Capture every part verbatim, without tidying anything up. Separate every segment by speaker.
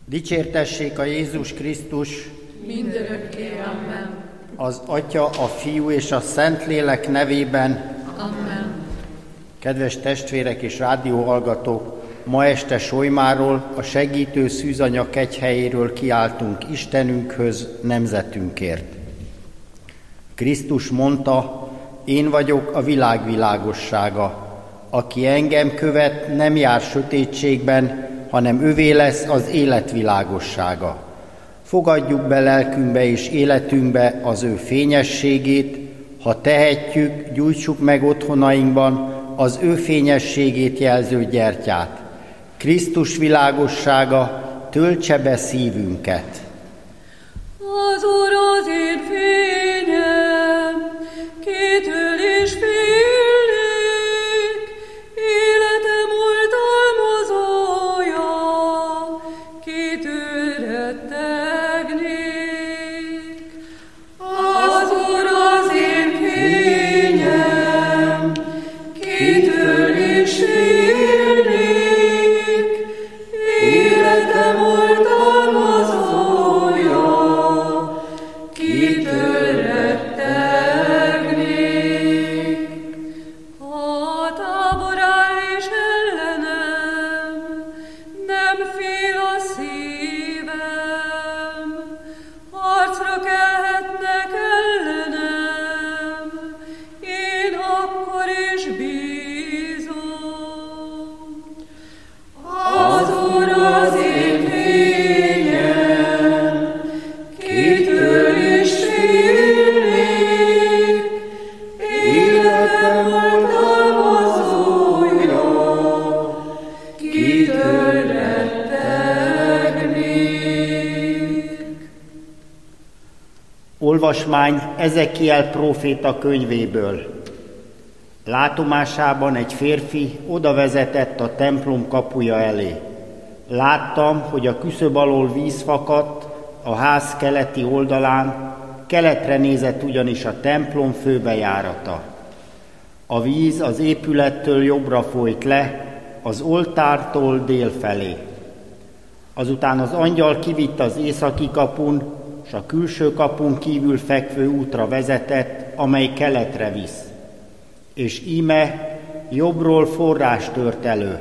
Speaker 1: Dicsértessék a Jézus Krisztus,
Speaker 2: mindörökké, amen.
Speaker 1: Az Atya, a Fiú és a Szentlélek nevében.
Speaker 2: Amen.
Speaker 1: Kedves testvérek és rádióhallgatók, ma este Solymáról, a segítő szűzanya kegyhelyéről kiáltunk Istenünkhöz, nemzetünkért. Krisztus mondta, én vagyok a világ világossága. Aki engem követ, nem jár sötétségben, hanem övé lesz az élet világossága. Fogadjuk be lelkünkbe és életünkbe az ő fényességét, ha tehetjük, gyújtsuk meg otthonainkban az ő fényességét jelző gyertyát. Krisztus világossága töltse be szívünket.
Speaker 2: Az Úr az én fényem, kitől is félnék, életem oltalmazója, kitől rettegnék. Az Úr az én fényem, kitől is félnék, életem oltalmazója, kitől rettegnék. A tábor áll és ellenem, nem fél a szívem, harcra kelhetnek ellenem, én akkor is bízom. Az Úr az én fényem, kitől is félnék, életem oltalmazója, kitől rettegnék.
Speaker 1: Olvasmány Ezekiel próféta könyvéből. Látomásában egy férfi odavezetett a templom kapuja elé. Láttam, hogy a küszöb alól víz fakadt a ház keleti oldalán, keletre nézett ugyanis a templom főbejárata. A víz az épülettől jobbra folyt le, az oltártól dél felé. Azután az angyal kivitt az északi kapun, s a külső kapun kívül fekvő útra vezetett, amely keletre visz. És íme jobbról forrás tört elő.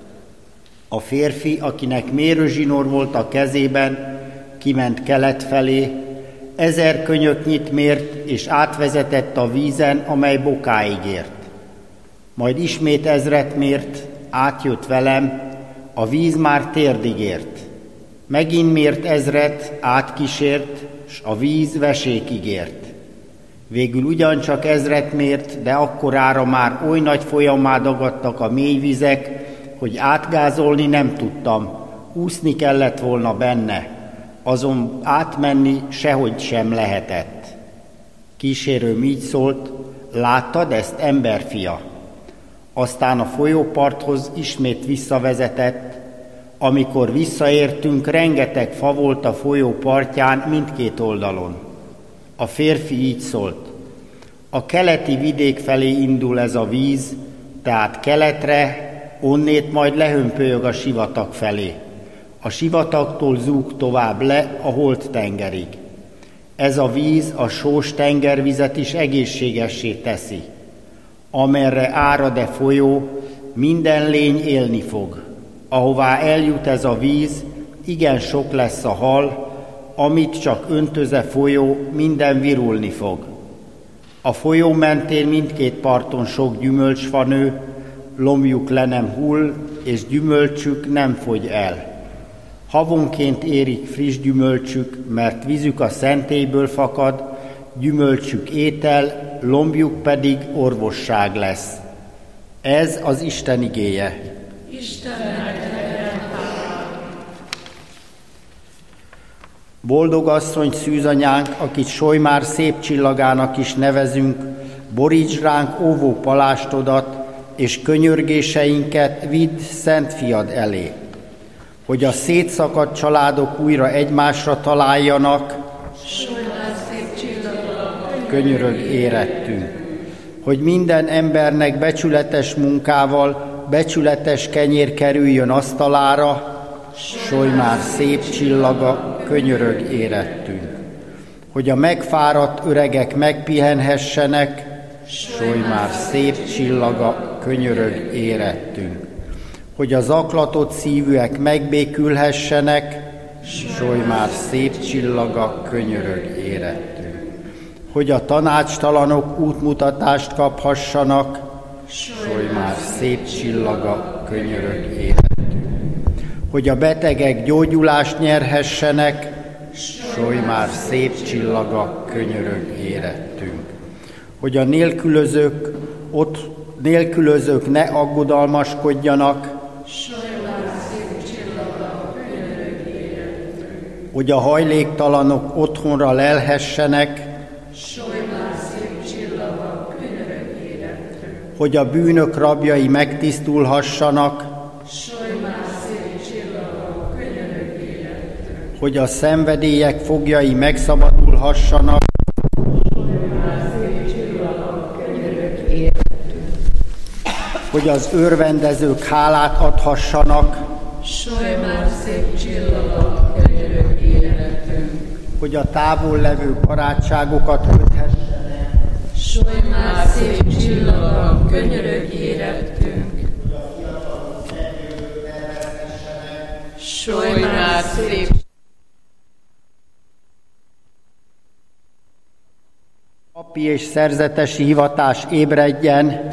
Speaker 1: A férfi, akinek mérőzsinór volt a kezében, kiment kelet felé, ezer könyöknyit mért, és átvezetett a vízen, amely bokáig ért. Majd ismét ezret mért, átjött velem, a víz már térdig ért. Megint mért ezret, átkísért, s a víz vesékig ért. Végül ugyancsak ezret mért, de akkorára már oly nagy folyammá dagadtak a mély vizek, hogy átgázolni nem tudtam, úszni kellett volna benne, azon átmenni sehogy sem lehetett. Kísérőm így szólt, láttad ezt, emberfia? Aztán a folyóparthoz ismét visszavezetett. Amikor visszaértünk, rengeteg fa volt a folyó partján mindkét oldalon. A férfi így szólt, a keleti vidék felé indul ez a víz, tehát keletre, onnét majd lehömpölyög a sivatag felé. A sivatagtól zúg tovább le a Holt-tengerig. Ez a víz a sós tengervizet is egészségessé teszi. Amerre árad-e folyó, minden lény élni fog. Ahová eljut ez a víz, igen sok lesz a hal, amit csak öntöze folyó, minden virulni fog. A folyó mentén mindkét parton sok gyümölcsfa nő, lombjuk le nem hull, és gyümölcsük nem fogy el. Havonként érik friss gyümölcsük, mert vízük a szentélyből fakad, gyümölcsük étel, lombjuk pedig orvosság lesz. Ez az Isten igéje.
Speaker 2: Istennek legyen hála.
Speaker 1: Boldog asszony szűzanyánk, akit Solymár szép csillagának is nevezünk, boríts ránk óvó palástodat, és könyörgéseinket vidd Szent Fiad elé, hogy a szétszakadt családok újra egymásra találjanak,
Speaker 2: Solymár szép csillagának
Speaker 1: könyörög érettünk, hogy minden embernek becsületes munkával becsületes kenyér kerüljön asztalára, solj már szép csillaga, könyörög érettünk. Hogy a megfáradt öregek megpihenhessenek, solj már szép csillaga, könyörög érettünk. Hogy a zaklatott szívűek megbékülhessenek, solj már szép csillaga, könyörög érettünk. Hogy a tanácstalanok útmutatást kaphassanak, solj már szép csillaga, könyörög érettünk. Hogy a betegek gyógyulást nyerhessenek, solj már szép csillaga, könyörög érettünk. Hogy a nélkülözők, ott nélkülözők ne aggodalmaskodjanak, solj már szép csillaga, könyörög érettünk. Hogy a hajléktalanok otthonra lelhessenek, solj már szép csillaga, könyörög érettünk. Hogy a bűnök rabjai megtisztulhassanak, solj már szép csillaga, könyörög érettünk. Hogy a szenvedélyek foglyai megszabadulhassanak, hogy az örvendezők hálát adhassanak,
Speaker 2: solj már szép csillaga, könyörög érettünk.
Speaker 1: Hogy a távol levő barátságokat köthessenek,
Speaker 2: solj már szép csillaga, könyörög érettünk. Solj már szép
Speaker 1: papi és szerzetesi hivatás ébredjen,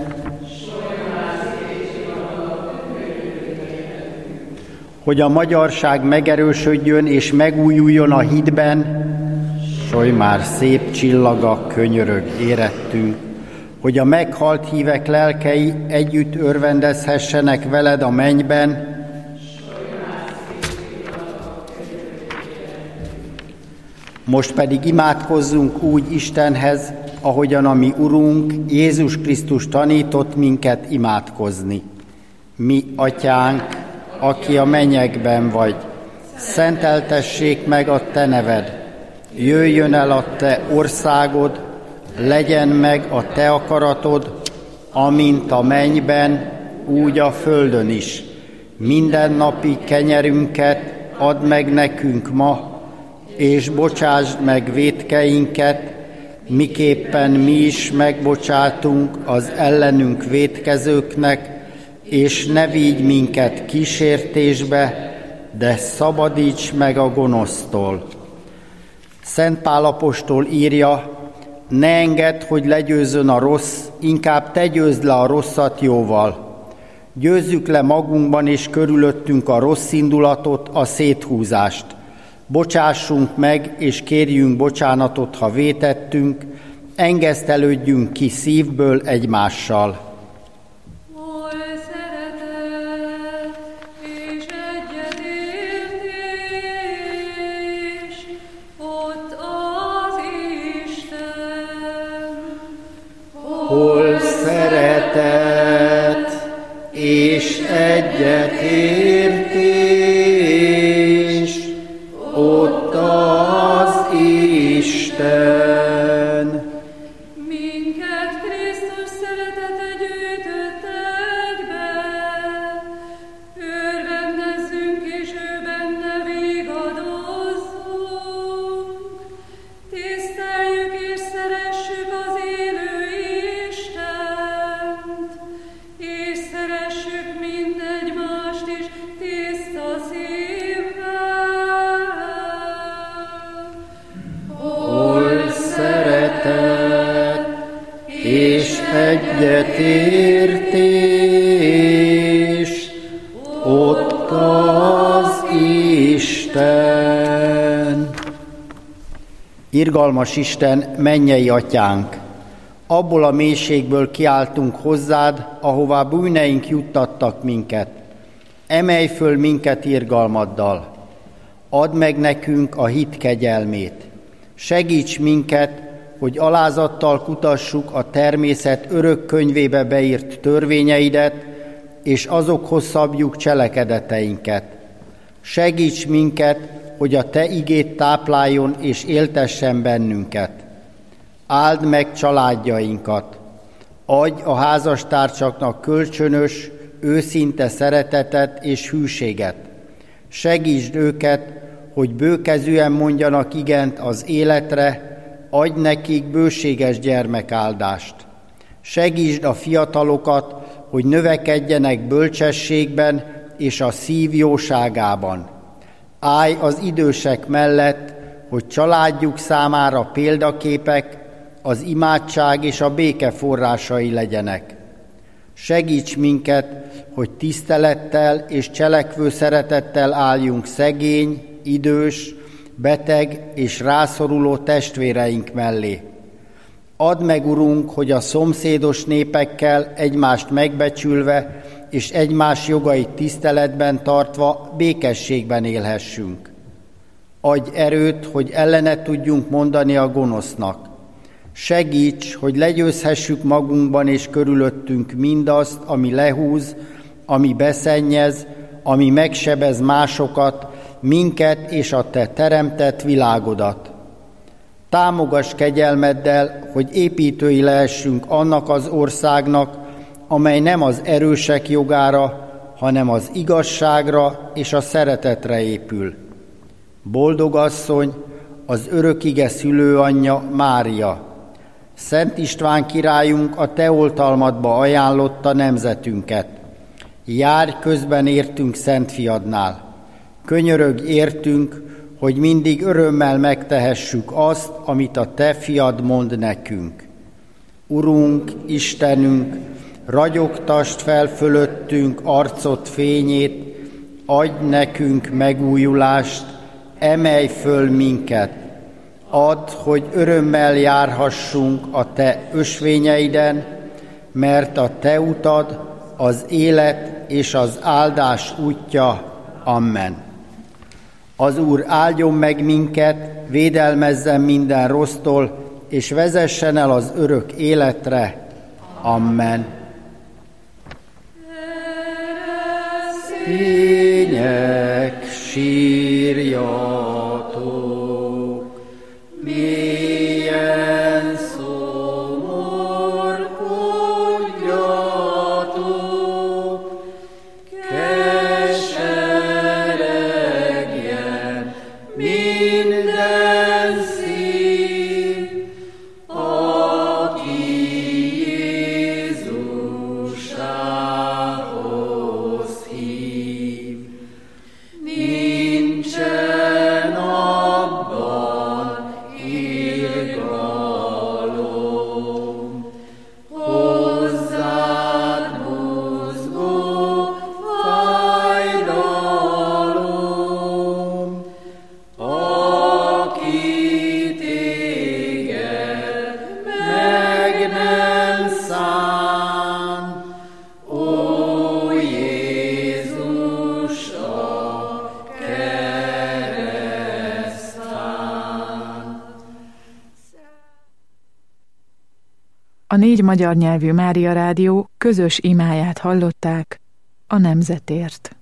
Speaker 1: hogy a magyarság megerősödjön és megújuljon a hitben, solj már szép csillaga, könyörög érettünk, hogy a meghalt hívek lelkei együtt örvendezhessenek veled a mennyben, most pedig imádkozzunk úgy Istenhez, ahogyan a mi Urunk Jézus Krisztus tanított minket imádkozni. Mi, Atyánk, aki a mennyekben vagy, szenteltessék meg a te neved, jöjjön el a te országod, legyen meg a te akaratod, amint a mennyben, úgy a földön is. Mindennapi kenyerünket add meg nekünk ma, és bocsásd meg vétkeinket, miképpen mi is megbocsátunk az ellenünk vétkezőknek, és ne vigy minket kísértésbe, de szabadíts meg a gonosztól. Szent Pál apostol írja, ne engedd, hogy legyőzzön a rossz, inkább te győzd le a rosszat jóval. Győzzük le magunkban és körülöttünk a rossz indulatot, a széthúzást. Bocsássunk meg, és kérjünk bocsánatot, ha vétettünk, engesztelődjünk ki szívből egymással. Hol szeretet és egyetértés, ott az Isten.
Speaker 2: Minket Krisztus szeretete gyűjtött egybe, örvendezzünk és ő benne vigadozzunk, tiszteljük és szeressük az élő Istent, és szeressük mindegymást is tiszta szívvel.
Speaker 1: Hol szeretet és egyetértés, ott az Isten. Irgalmas Isten, mennyei Atyánk, abból a mélységből kiáltunk hozzád, ahová bűneink juttattak minket. Emelj föl minket irgalmaddal. Add meg nekünk a hit kegyelmét. Segíts minket, hogy alázattal kutassuk a természet örök könyvébe beírt törvényeidet, és azokhoz szabjuk cselekedeteinket. Segíts minket, hogy a te igét tápláljon és éltessen bennünket. Áld meg családjainkat. Adj a házastársaknak kölcsönös, őszinte szeretetet és hűséget. Segítsd őket, hogy bőkezűen mondjanak igent az életre, adj nekik bőséges gyermekáldást. Segítsd a fiatalokat, hogy növekedjenek bölcsességben és a szív jóságában. Állj az idősek mellett, hogy családjuk számára példaképek, az imádság és a béke forrásai legyenek. Segíts minket, hogy tisztelettel és cselekvő szeretettel álljunk szegény, idős, beteg és rászoruló testvéreink mellé. Add meg, Urunk, hogy a szomszédos népekkel egymást megbecsülve és egymás jogait tiszteletben tartva békességben élhessünk. Adj erőt, hogy ellene tudjunk mondani a gonosznak. Segíts, hogy legyőzhessük magunkban és körülöttünk mindazt, ami lehúz, ami beszennyez, ami megsebez másokat, minket és a Te teremtett világodat. Támogass kegyelmeddel, hogy építői lehessünk annak az országnak, amely nem az erősek jogára, hanem az igazságra és a szeretetre épül. Boldog asszony, az örökige szülőanyja Mária. Szent István királyunk a Te oltalmadba ajánlotta nemzetünket. Járj közben értünk Szent Fiadnál. Könyörögj értünk, hogy mindig örömmel megtehessük azt, amit a Te Fiad mond nekünk. Urunk, Istenünk, ragyogtasd fel fölöttünk arcod fényét, adj nekünk megújulást, emelj föl minket. Add, hogy örömmel járhassunk a Te ösvényeiden, mert a Te utad az élet és az áldás útja. Amen. Az Úr áldjon meg minket, védelmezzen minden rossztól, és vezessen el az örök életre. Amen. Tények, sírjatok, mélyen szomorkodjatok, keseregjen minden szív, aki Jézusához hív. Nincsen abban irgalom, hozzád mozgó fájdalom, aki téged meg nem szán, ó Jézus a keresztán.
Speaker 3: A négy magyar nyelvű Mária Rádió közös imáját hallották a nemzetért.